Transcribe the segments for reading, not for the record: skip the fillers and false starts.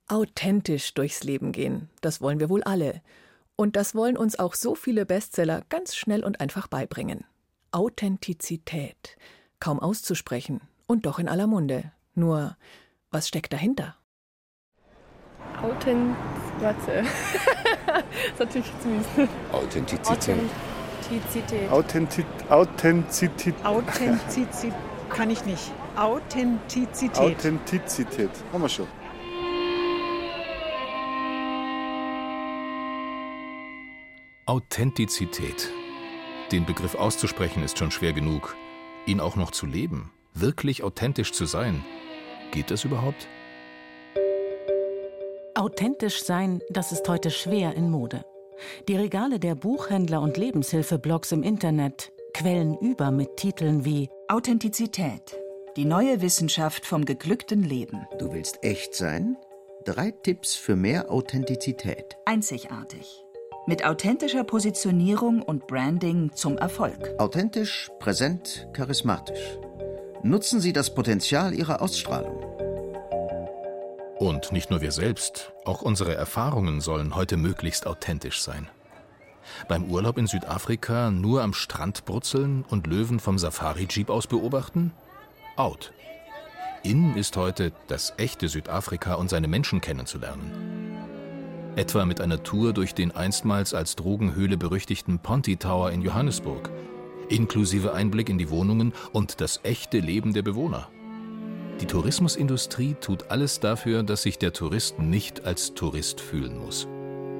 Authentisch durchs Leben gehen, das wollen wir wohl alle. Und das wollen uns auch so viele Bestseller ganz schnell und einfach beibringen. Authentizität, kaum auszusprechen und doch in aller Munde. Nur, was steckt dahinter? Warte. Das ist natürlich zu mies. Authentizität. Authentizität. Authentizität kann ich nicht. Authentizität. Authentizität. Haben wir schon. Authentizität. Den Begriff auszusprechen ist schon schwer genug. Ihn auch noch zu leben, wirklich authentisch zu sein. Geht das überhaupt? Authentisch sein, das ist heute schwer in Mode. Die Regale der Buchhändler und Lebenshilfeblogs im Internet quellen über mit Titeln wie Authentizität. Die neue Wissenschaft vom geglückten Leben. Du willst echt sein? 3 Tipps für mehr Authentizität. Einzigartig. Mit authentischer Positionierung und Branding zum Erfolg. Authentisch, präsent, charismatisch. Nutzen Sie das Potenzial Ihrer Ausstrahlung. Und nicht nur wir selbst, auch unsere Erfahrungen sollen heute möglichst authentisch sein. Beim Urlaub in Südafrika nur am Strand brutzeln und Löwen vom Safari-Jeep aus beobachten? Out. In ist heute das echte Südafrika und seine Menschen kennenzulernen. Etwa mit einer Tour durch den einstmals als Drogenhöhle berüchtigten Ponty Tower in Johannesburg, inklusive Einblick in die Wohnungen und das echte Leben der Bewohner. Die Tourismusindustrie tut alles dafür, dass sich der Tourist nicht als Tourist fühlen muss.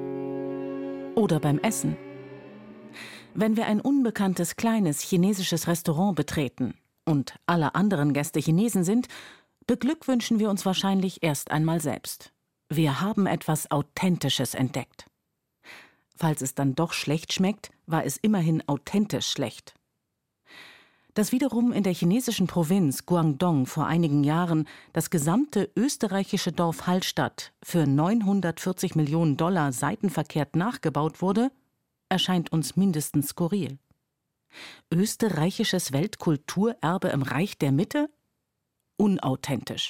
oder beim Essen. Wenn wir ein unbekanntes kleines chinesisches Restaurant betreten und alle anderen Gäste Chinesen sind, beglückwünschen wir uns wahrscheinlich erst einmal selbst. Wir haben etwas Authentisches entdeckt. Falls es dann doch schlecht schmeckt, war es immerhin authentisch schlecht. Dass wiederum in der chinesischen Provinz Guangdong vor einigen Jahren das gesamte österreichische Dorf Hallstatt für 940 Millionen $ seitenverkehrt nachgebaut wurde, erscheint uns mindestens skurril. Österreichisches Weltkulturerbe im Reich der Mitte? Unauthentisch.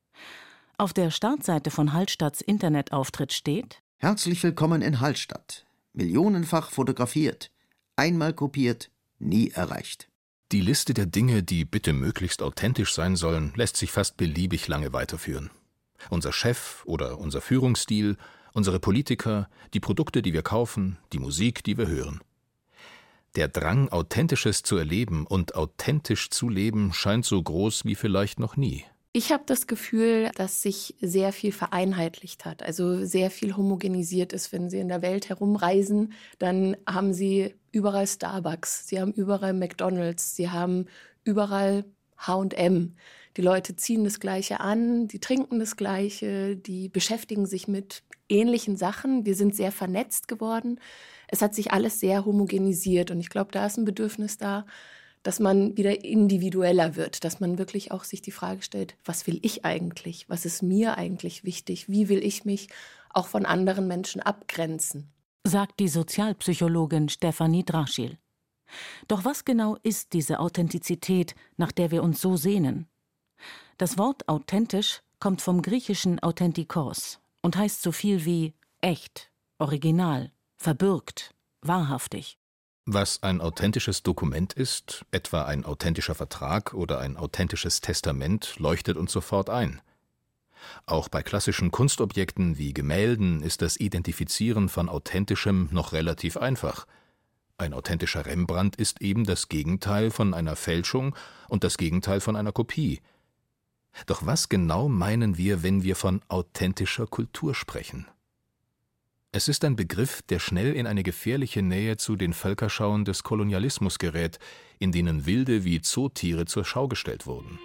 Auf der Startseite von Hallstatts Internetauftritt steht: Herzlich willkommen in Hallstatt. Millionenfach fotografiert, einmal kopiert, nie erreicht. Die Liste der Dinge, die bitte möglichst authentisch sein sollen, lässt sich fast beliebig lange weiterführen. Unser Chef oder unser Führungsstil, unsere Politiker, die Produkte, die wir kaufen, die Musik, die wir hören. Der Drang, Authentisches zu erleben und authentisch zu leben, scheint so groß wie vielleicht noch nie. Ich habe das Gefühl, dass sich sehr viel vereinheitlicht hat, also sehr viel homogenisiert ist. Wenn Sie in der Welt herumreisen, dann haben Sie überall Starbucks, Sie haben überall McDonald's, Sie haben überall H&M. Die Leute ziehen das Gleiche an, die trinken das Gleiche, die beschäftigen sich mit ähnlichen Sachen. Wir sind sehr vernetzt geworden. Es hat sich alles sehr homogenisiert und ich glaube, da ist ein Bedürfnis da, dass man wieder individueller wird, dass man wirklich auch sich die Frage stellt, was will ich eigentlich, was ist mir eigentlich wichtig, wie will ich mich auch von anderen Menschen abgrenzen, sagt die Sozialpsychologin Stefanie Draschil. Doch was genau ist diese Authentizität, nach der wir uns so sehnen? Das Wort authentisch kommt vom griechischen authentikos und heißt so viel wie echt, original, verbürgt, wahrhaftig. Was ein authentisches Dokument ist, etwa ein authentischer Vertrag oder ein authentisches Testament, leuchtet uns sofort ein. Auch bei klassischen Kunstobjekten wie Gemälden ist das Identifizieren von Authentischem noch relativ einfach. Ein authentischer Rembrandt ist eben das Gegenteil von einer Fälschung und das Gegenteil von einer Kopie. Doch was genau meinen wir, wenn wir von authentischer Kultur sprechen? Es ist ein Begriff, der schnell in eine gefährliche Nähe zu den Völkerschauen des Kolonialismus gerät, in denen Wilde wie Zootiere zur Schau gestellt wurden.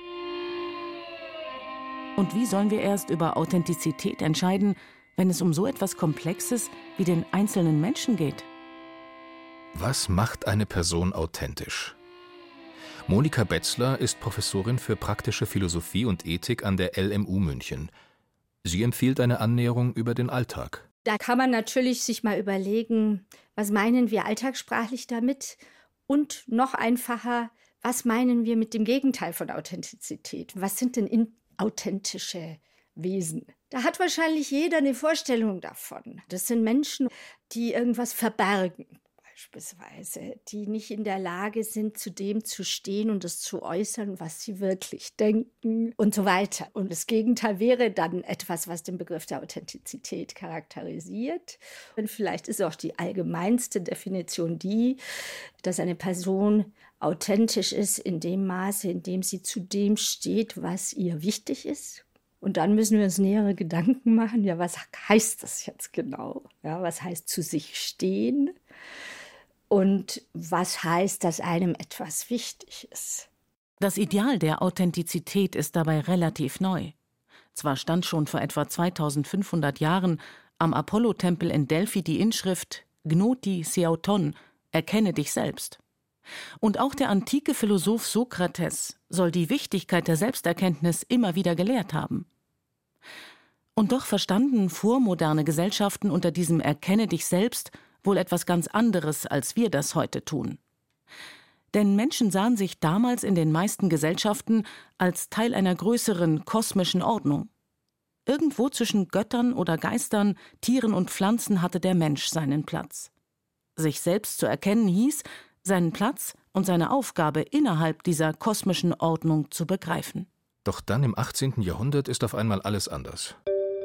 Und wie sollen wir erst über Authentizität entscheiden, wenn es um so etwas Komplexes wie den einzelnen Menschen geht? Was macht eine Person authentisch? Monika Betzler ist Professorin für praktische Philosophie und Ethik an der LMU München. Sie empfiehlt eine Annäherung über den Alltag. Da kann man natürlich sich mal überlegen, was meinen wir alltagssprachlich damit? Und noch einfacher, was meinen wir mit dem Gegenteil von Authentizität? Was sind denn inauthentische Wesen. Da hat wahrscheinlich jeder eine Vorstellung davon. Das sind Menschen, die irgendwas verbergen, beispielsweise, die nicht in der Lage sind, zu dem zu stehen und das zu äußern, was sie wirklich denken und so weiter. Und das Gegenteil wäre dann etwas, was den Begriff der Authentizität charakterisiert. Und vielleicht ist auch die allgemeinste Definition die, dass eine Person authentisch ist in dem Maße, in dem sie zu dem steht, was ihr wichtig ist. Und dann müssen wir uns nähere Gedanken machen, ja, was heißt das jetzt genau? Ja, was heißt zu sich stehen? Und was heißt, dass einem etwas wichtig ist? Das Ideal der Authentizität ist dabei relativ neu. Zwar stand schon vor etwa 2500 Jahren am Apollo-Tempel in Delphi die Inschrift Gnoti Seauton, erkenne dich selbst. Und auch der antike Philosoph Sokrates soll die Wichtigkeit der Selbsterkenntnis immer wieder gelehrt haben. Und doch verstanden vormoderne Gesellschaften unter diesem Erkenne dich selbst wohl etwas ganz anderes, als wir das heute tun. Denn Menschen sahen sich damals in den meisten Gesellschaften als Teil einer größeren kosmischen Ordnung. Irgendwo zwischen Göttern oder Geistern, Tieren und Pflanzen hatte der Mensch seinen Platz. Sich selbst zu erkennen hieß, seinen Platz und seine Aufgabe innerhalb dieser kosmischen Ordnung zu begreifen. Doch dann im 18. Jahrhundert ist auf einmal alles anders.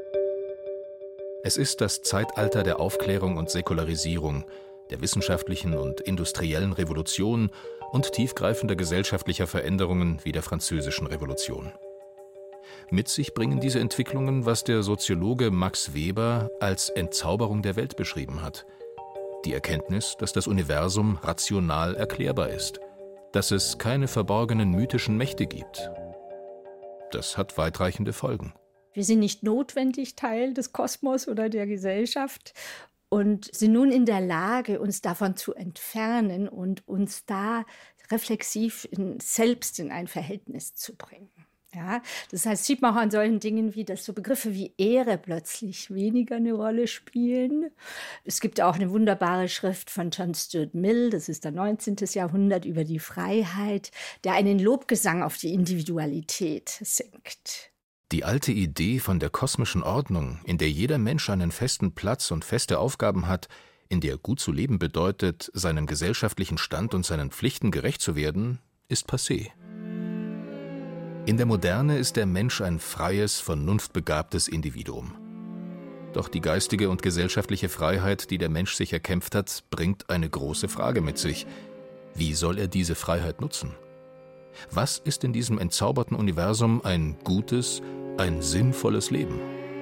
Es ist das Zeitalter der Aufklärung und Säkularisierung, der wissenschaftlichen und industriellen Revolution und tiefgreifender gesellschaftlicher Veränderungen wie der Französischen Revolution. Mit sich bringen diese Entwicklungen, was der Soziologe Max Weber als Entzauberung der Welt beschrieben hat. Die Erkenntnis, dass das Universum rational erklärbar ist, dass es keine verborgenen mythischen Mächte gibt. Das hat weitreichende Folgen. Wir sind nicht notwendig Teil des Kosmos oder der Gesellschaft und sind nun in der Lage, uns davon zu entfernen und uns da reflexiv selbst in ein Verhältnis zu bringen. Ja, das heißt, sieht man auch an solchen Dingen wie, dass so Begriffe wie Ehre plötzlich weniger eine Rolle spielen. Es gibt auch eine wunderbare Schrift von John Stuart Mill, das ist der 19. Jahrhundert, über die Freiheit, der einen Lobgesang auf die Individualität singt. Die alte Idee von der kosmischen Ordnung, in der jeder Mensch einen festen Platz und feste Aufgaben hat, in der gut zu leben bedeutet, seinem gesellschaftlichen Stand und seinen Pflichten gerecht zu werden, ist passé. In der Moderne ist der Mensch ein freies, vernunftbegabtes Individuum. Doch die geistige und gesellschaftliche Freiheit, die der Mensch sich erkämpft hat, bringt eine große Frage mit sich. Wie soll er diese Freiheit nutzen? Was ist in diesem entzauberten Universum ein gutes, ein sinnvolles Leben?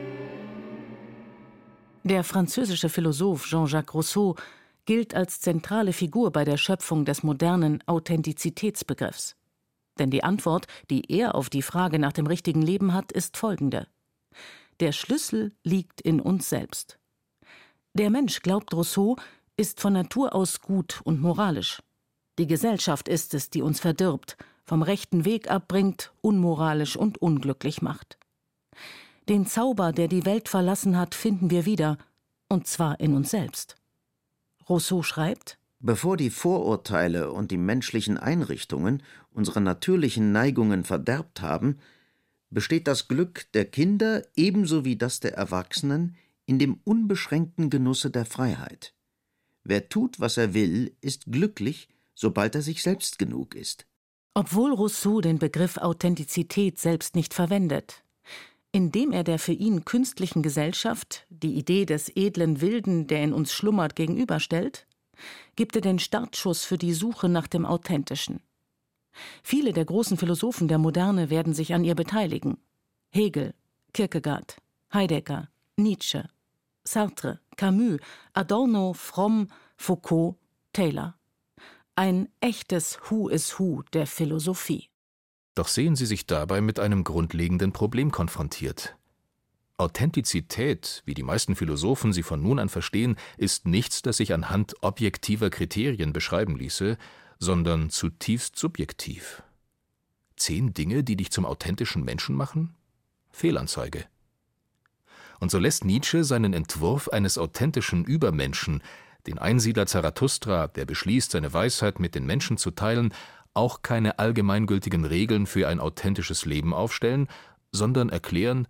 Der französische Philosoph Jean-Jacques Rousseau gilt als zentrale Figur bei der Schöpfung des modernen Authentizitätsbegriffs. Denn die Antwort, die er auf die Frage nach dem richtigen Leben hat, ist folgende: Der Schlüssel liegt in uns selbst. Der Mensch, glaubt Rousseau, ist von Natur aus gut und moralisch. Die Gesellschaft ist es, die uns verdirbt, vom rechten Weg abbringt, unmoralisch und unglücklich macht. Den Zauber, der die Welt verlassen hat, finden wir wieder, und zwar in uns selbst. Rousseau schreibt: Bevor die Vorurteile und die menschlichen Einrichtungen unsere natürlichen Neigungen verderbt haben, besteht das Glück der Kinder ebenso wie das der Erwachsenen in dem unbeschränkten Genusse der Freiheit. Wer tut, was er will, ist glücklich, sobald er sich selbst genug ist. Obwohl Rousseau den Begriff Authentizität selbst nicht verwendet, indem er der für ihn künstlichen Gesellschaft die Idee des edlen Wilden, der in uns schlummert, gegenüberstellt, gibt er den Startschuss für die Suche nach dem Authentischen. Viele der großen Philosophen der Moderne werden sich an ihr beteiligen. Hegel, Kierkegaard, Heidegger, Nietzsche, Sartre, Camus, Adorno, Fromm, Foucault, Taylor. Ein echtes Who is Who der Philosophie. Doch sehen Sie sich dabei mit einem grundlegenden Problem konfrontiert. Authentizität, wie die meisten Philosophen sie von nun an verstehen, ist nichts, das sich anhand objektiver Kriterien beschreiben ließe, sondern zutiefst subjektiv. 10 Dinge, die dich zum authentischen Menschen machen? Fehlanzeige. Und so lässt Nietzsche seinen Entwurf eines authentischen Übermenschen, den Einsiedler Zarathustra, der beschließt, seine Weisheit mit den Menschen zu teilen, auch keine allgemeingültigen Regeln für ein authentisches Leben aufstellen, sondern erklären: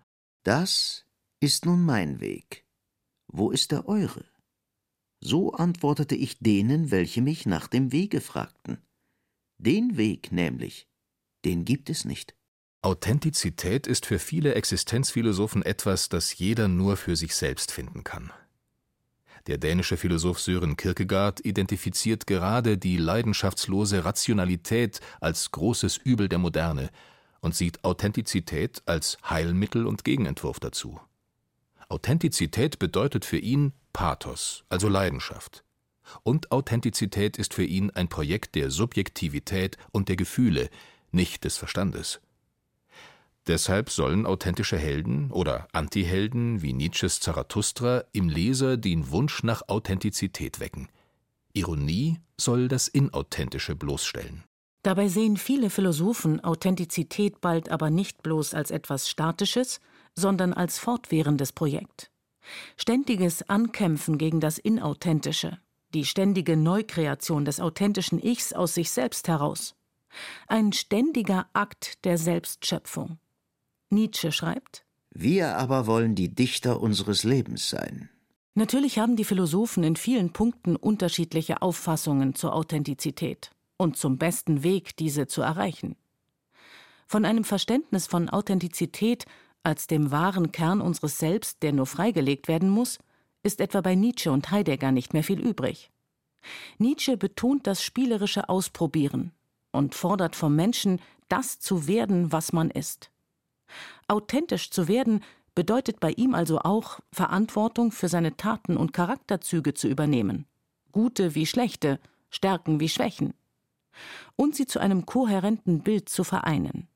Das ist nun mein Weg. Wo ist der eure? So antwortete ich denen, welche mich nach dem Wege fragten. Den Weg nämlich, den gibt es nicht. Authentizität ist für viele Existenzphilosophen etwas, das jeder nur für sich selbst finden kann. Der dänische Philosoph Søren Kierkegaard identifiziert gerade die leidenschaftslose Rationalität als großes Übel der Moderne und sieht Authentizität als Heilmittel und Gegenentwurf dazu. Authentizität bedeutet für ihn Pathos, also Leidenschaft. Und Authentizität ist für ihn ein Projekt der Subjektivität und der Gefühle, nicht des Verstandes. Deshalb sollen authentische Helden oder Antihelden wie Nietzsches Zarathustra im Leser den Wunsch nach Authentizität wecken. Ironie soll das Inauthentische bloßstellen. Dabei sehen viele Philosophen Authentizität bald aber nicht bloß als etwas Statisches, sondern als fortwährendes Projekt. Ständiges Ankämpfen gegen das Inauthentische, die ständige Neukreation des authentischen Ichs aus sich selbst heraus. Ein ständiger Akt der Selbstschöpfung. Nietzsche schreibt: Wir aber wollen die Dichter unseres Lebens sein. Natürlich haben die Philosophen in vielen Punkten unterschiedliche Auffassungen zur Authentizität und zum besten Weg, diese zu erreichen. Von einem Verständnis von Authentizität als dem wahren Kern unseres Selbst, der nur freigelegt werden muss, ist etwa bei Nietzsche und Heidegger nicht mehr viel übrig. Nietzsche betont das spielerische Ausprobieren und fordert vom Menschen, das zu werden, was man ist. Authentisch zu werden bedeutet bei ihm also auch, Verantwortung für seine Taten und Charakterzüge zu übernehmen, gute wie schlechte, Stärken wie Schwächen, und sie zu einem kohärenten Bild zu vereinen.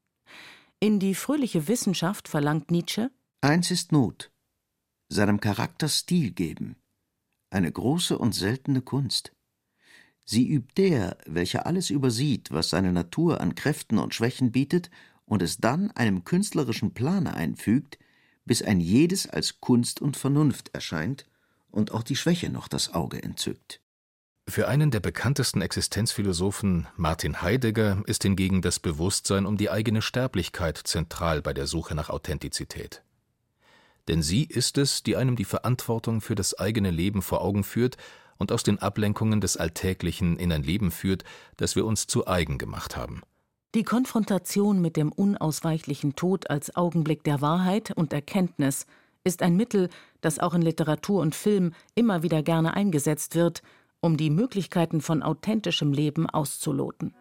In die fröhliche Wissenschaft verlangt Nietzsche: Eins ist Not, seinem Charakter Stil geben, eine große und seltene Kunst. Sie übt der, welcher alles übersieht, was seine Natur an Kräften und Schwächen bietet, und es dann einem künstlerischen Plane einfügt, bis ein jedes als Kunst und Vernunft erscheint und auch die Schwäche noch das Auge entzückt. Für einen der bekanntesten Existenzphilosophen, Martin Heidegger, ist hingegen das Bewusstsein um die eigene Sterblichkeit zentral bei der Suche nach Authentizität. Denn sie ist es, die einem die Verantwortung für das eigene Leben vor Augen führt und aus den Ablenkungen des Alltäglichen in ein Leben führt, das wir uns zu eigen gemacht haben. Die Konfrontation mit dem unausweichlichen Tod als Augenblick der Wahrheit und Erkenntnis ist ein Mittel, das auch in Literatur und Film immer wieder gerne eingesetzt wird, um die Möglichkeiten von authentischem Leben auszuloten.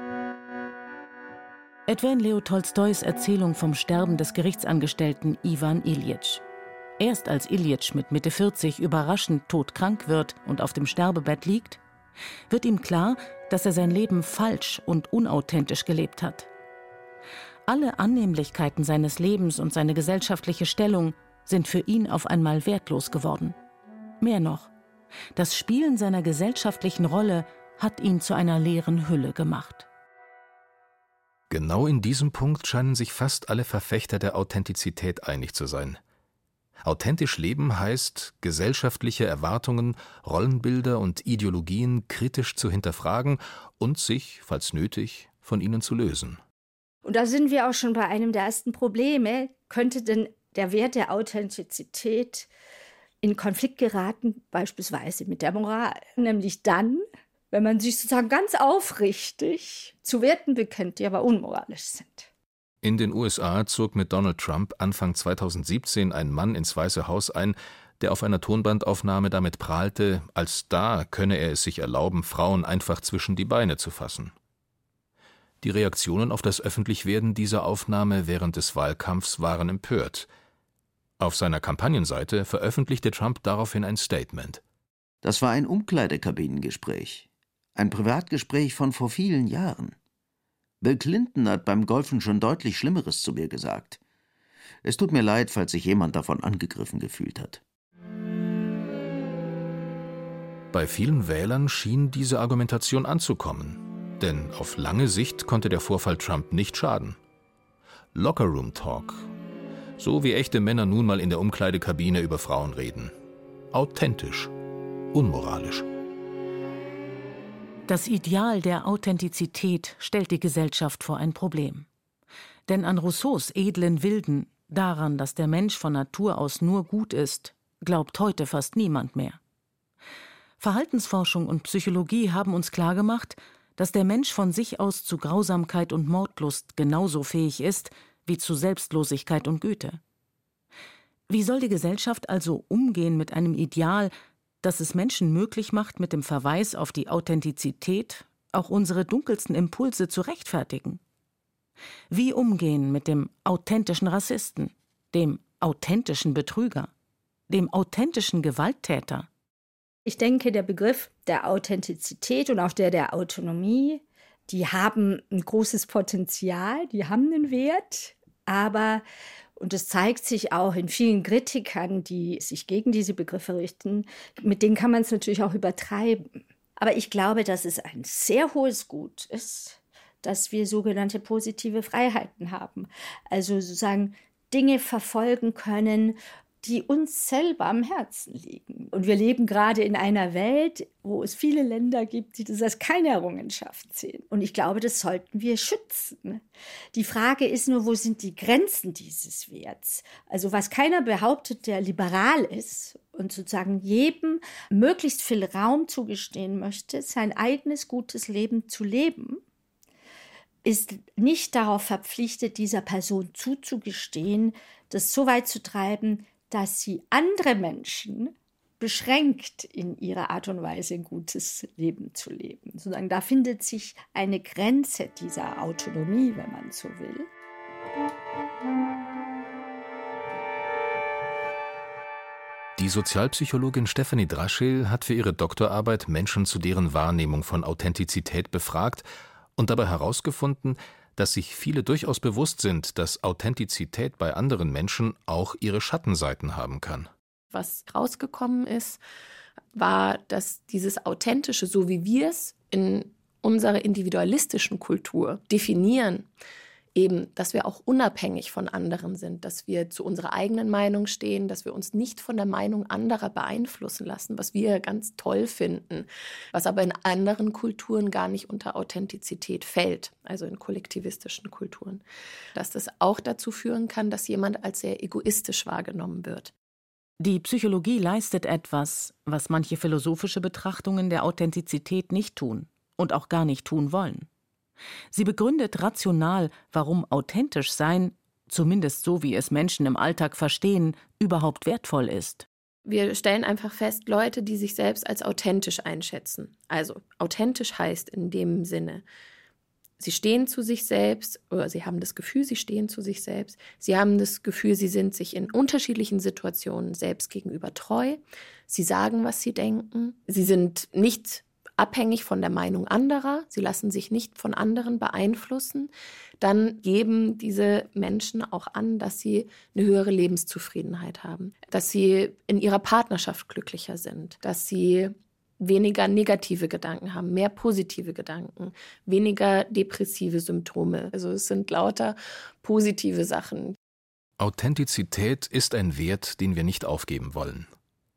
Etwa in Leo Tolstois Erzählung vom Sterben des Gerichtsangestellten Iwan Iljitsch. Erst als Iljitsch mit Mitte 40 überraschend todkrank wird und auf dem Sterbebett liegt, wird ihm klar, dass er sein Leben falsch und unauthentisch gelebt hat. Alle Annehmlichkeiten seines Lebens und seine gesellschaftliche Stellung sind für ihn auf einmal wertlos geworden. Mehr noch, das Spielen seiner gesellschaftlichen Rolle hat ihn zu einer leeren Hülle gemacht. Genau in diesem Punkt scheinen sich fast alle Verfechter der Authentizität einig zu sein. Authentisch leben heißt, gesellschaftliche Erwartungen, Rollenbilder und Ideologien kritisch zu hinterfragen und sich, falls nötig, von ihnen zu lösen. Und da sind wir auch schon bei einem der ersten Probleme. Könnte denn der Wert der Authentizität in Konflikt geraten, beispielsweise mit der Moral? Nämlich dann, wenn man sich sozusagen ganz aufrichtig zu Werten bekennt, die aber unmoralisch sind. In den USA zog mit Donald Trump Anfang 2017 ein Mann ins Weiße Haus ein, der auf einer Tonbandaufnahme damit prahlte, als Star könne er es sich erlauben, Frauen einfach zwischen die Beine zu fassen. Die Reaktionen auf das Öffentlichwerden dieser Aufnahme während des Wahlkampfs waren empört. Auf seiner Kampagnenseite veröffentlichte Trump daraufhin ein Statement. Das war ein Umkleidekabinengespräch. Ein Privatgespräch von vor vielen Jahren. Bill Clinton hat beim Golfen schon deutlich Schlimmeres zu mir gesagt. Es tut mir leid, falls sich jemand davon angegriffen gefühlt hat. Bei vielen Wählern schien diese Argumentation anzukommen. Denn auf lange Sicht konnte der Vorfall Trump nicht schaden. Lockerroom-Talk. So wie echte Männer nun mal in der Umkleidekabine über Frauen reden. Authentisch. Unmoralisch. Das Ideal der Authentizität stellt die Gesellschaft vor ein Problem. Denn an Rousseaus edlen Wilden, Daran, dass der Mensch von Natur aus nur gut ist, glaubt heute fast niemand mehr. Verhaltensforschung und Psychologie haben uns klargemacht, dass der Mensch von sich aus zu Grausamkeit und Mordlust genauso fähig ist wie zu Selbstlosigkeit und Güte. Wie soll die Gesellschaft also umgehen mit einem Ideal, das es Menschen möglich macht, mit dem Verweis auf die Authentizität auch unsere dunkelsten Impulse zu rechtfertigen? Wie umgehen mit dem authentischen Rassisten, dem authentischen Betrüger, dem authentischen Gewalttäter? Ich denke, der Begriff der Authentizität und auch der Autonomie, die haben ein großes Potenzial, die haben einen Wert, aber, und das zeigt sich auch in vielen Kritikern, die sich gegen diese Begriffe richten, mit denen kann man es natürlich auch übertreiben. Aber ich glaube, dass es ein sehr hohes Gut ist, dass wir sogenannte positive Freiheiten haben. Also sozusagen Dinge verfolgen können, die uns selber am Herzen liegen. Und wir leben gerade in einer Welt, wo es viele Länder gibt, die das als keine Errungenschaft sehen. Und ich glaube, das sollten wir schützen. Die Frage ist nur, wo sind die Grenzen dieses Werts? Also was keiner behauptet, der liberal ist und sozusagen jedem möglichst viel Raum zugestehen möchte, sein eigenes gutes Leben zu leben, ist nicht darauf verpflichtet, dieser Person zuzugestehen, das so weit zu treiben, dass sie andere Menschen beschränkt in ihrer Art und Weise ein gutes Leben zu leben. Sozusagen, da findet sich eine Grenze dieser Autonomie, wenn man so will. Die Sozialpsychologin Stefanie Draschil hat für ihre Doktorarbeit Menschen zu deren Wahrnehmung von Authentizität befragt und dabei herausgefunden, dass sich viele durchaus bewusst sind, dass Authentizität bei anderen Menschen auch ihre Schattenseiten haben kann. Was rausgekommen ist, war, dass dieses Authentische, so wie wir es in unserer individualistischen Kultur definieren, eben, dass wir auch unabhängig von anderen sind, dass wir zu unserer eigenen Meinung stehen, dass wir uns nicht von der Meinung anderer beeinflussen lassen, was wir ganz toll finden, was aber in anderen Kulturen gar nicht unter Authentizität fällt, also in kollektivistischen Kulturen. Dass das auch dazu führen kann, dass jemand als sehr egoistisch wahrgenommen wird. Die Psychologie leistet etwas, was manche philosophische Betrachtungen der Authentizität nicht tun und auch gar nicht tun wollen. Sie begründet rational, warum authentisch sein, zumindest so wie es Menschen im Alltag verstehen, überhaupt wertvoll ist. Wir stellen einfach fest, Leute, die sich selbst als authentisch einschätzen. Also authentisch heißt in dem Sinne, sie stehen zu sich selbst oder sie haben das Gefühl, sie stehen zu sich selbst. Sie haben das Gefühl, sie sind sich in unterschiedlichen Situationen selbst gegenüber treu. Sie sagen, was sie denken. Sie sind nicht abhängig von der Meinung anderer, sie lassen sich nicht von anderen beeinflussen, dann geben diese Menschen auch an, dass sie eine höhere Lebenszufriedenheit haben, dass sie in ihrer Partnerschaft glücklicher sind, dass sie weniger negative Gedanken haben, mehr positive Gedanken, weniger depressive Symptome. Also es sind lauter positive Sachen. Authentizität ist ein Wert, den wir nicht aufgeben wollen.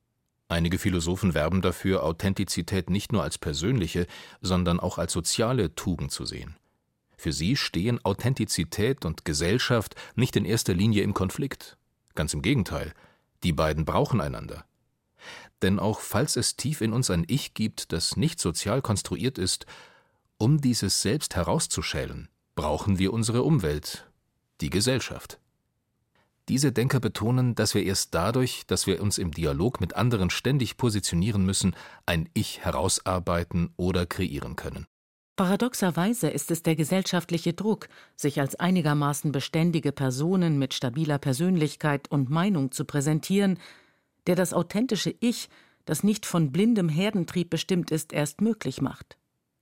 Einige Philosophen werben dafür, Authentizität nicht nur als persönliche, sondern auch als soziale Tugend zu sehen. Für sie stehen Authentizität und Gesellschaft nicht in erster Linie im Konflikt. Ganz im Gegenteil, die beiden brauchen einander. Denn auch falls es tief in uns ein Ich gibt, das nicht sozial konstruiert ist, um dieses Selbst herauszuschälen, brauchen wir unsere Umwelt, die Gesellschaft. Diese Denker betonen, dass wir erst dadurch, dass wir uns im Dialog mit anderen ständig positionieren müssen, ein Ich herausarbeiten oder kreieren können. Paradoxerweise ist es der gesellschaftliche Druck, sich als einigermaßen beständige Personen mit stabiler Persönlichkeit und Meinung zu präsentieren, der das authentische Ich, das nicht von blindem Herdentrieb bestimmt ist, erst möglich macht.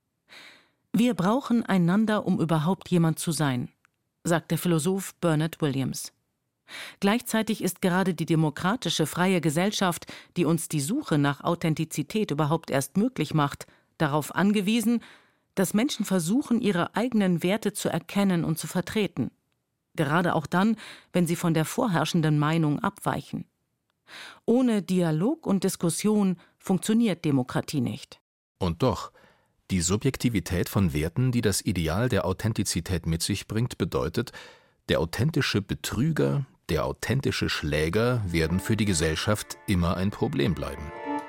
Wir brauchen einander, um überhaupt jemand zu sein, sagt der Philosoph Bernard Williams. Gleichzeitig ist gerade die demokratische, freie Gesellschaft, die uns die Suche nach Authentizität überhaupt erst möglich macht, darauf angewiesen, dass Menschen versuchen, ihre eigenen Werte zu erkennen und zu vertreten. Gerade auch dann, wenn sie von der vorherrschenden Meinung abweichen. Ohne Dialog und Diskussion funktioniert Demokratie nicht. Und doch, die Subjektivität von Werten, die das Ideal der Authentizität mit sich bringt, bedeutet, der authentische Betrüger, Der authentische Schläger werden für die Gesellschaft immer ein Problem bleiben.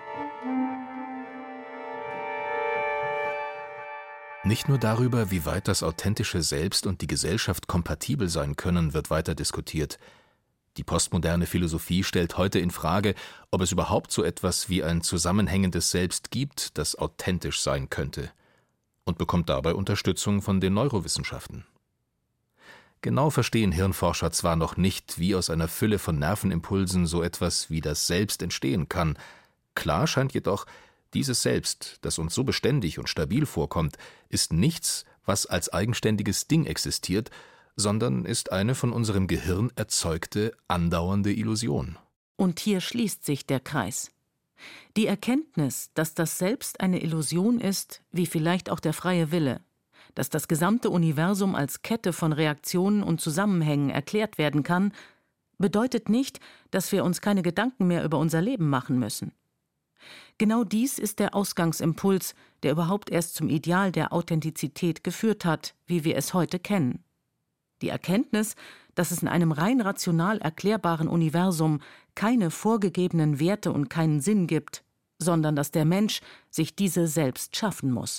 Nicht nur darüber, wie weit das authentische Selbst und die Gesellschaft kompatibel sein können, wird weiter diskutiert. Die postmoderne Philosophie stellt heute in Frage, ob es überhaupt so etwas wie ein zusammenhängendes Selbst gibt, das authentisch sein könnte, und bekommt dabei Unterstützung von den Neurowissenschaften. Genau verstehen Hirnforscher zwar noch nicht, wie aus einer Fülle von Nervenimpulsen so etwas wie das Selbst entstehen kann. Klar scheint jedoch, dieses Selbst, das uns so beständig und stabil vorkommt, ist nichts, was als eigenständiges Ding existiert, sondern ist eine von unserem Gehirn erzeugte, andauernde Illusion. Und hier schließt sich der Kreis. Die Erkenntnis, dass das Selbst eine Illusion ist, wie vielleicht auch der freie Wille, dass das gesamte Universum als Kette von Reaktionen und Zusammenhängen erklärt werden kann, bedeutet nicht, dass wir uns keine Gedanken mehr über unser Leben machen müssen. Genau dies ist der Ausgangsimpuls, der überhaupt erst zum Ideal der Authentizität geführt hat, wie wir es heute kennen. Die Erkenntnis, dass es in einem rein rational erklärbaren Universum keine vorgegebenen Werte und keinen Sinn gibt, sondern dass der Mensch sich diese selbst schaffen muss.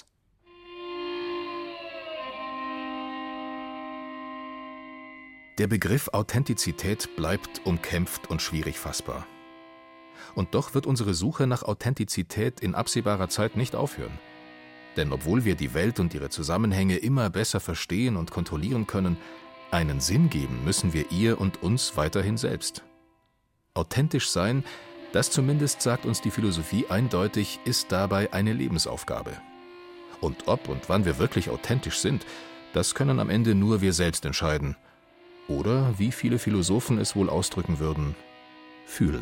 Der Begriff Authentizität bleibt umkämpft und schwierig fassbar. Und doch wird unsere Suche nach Authentizität in absehbarer Zeit nicht aufhören. Denn obwohl wir die Welt und ihre Zusammenhänge immer besser verstehen und kontrollieren können, einen Sinn geben müssen wir ihr und uns weiterhin selbst. Authentisch sein, das zumindest sagt uns die Philosophie eindeutig, ist dabei eine Lebensaufgabe. Und ob und wann wir wirklich authentisch sind, das können am Ende nur wir selbst entscheiden. Oder, wie viele Philosophen es wohl ausdrücken würden, fühlen.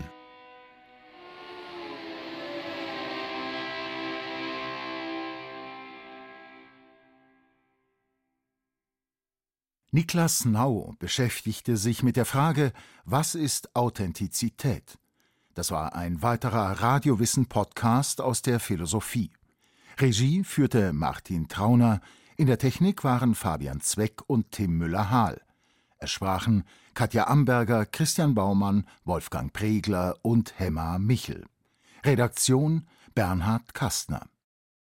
Niklas Nau beschäftigte sich mit der Frage, was ist Authentizität? Das war ein weiterer Radiowissen-Podcast aus der Philosophie. Regie führte Martin Trauner, in der Technik waren Fabian Zweck und Tim Müller-Hahl. Es sprachen Katja Amberger, Christian Baumann, Wolfgang Pregler und Hemma Michel. Redaktion Bernhard Kastner.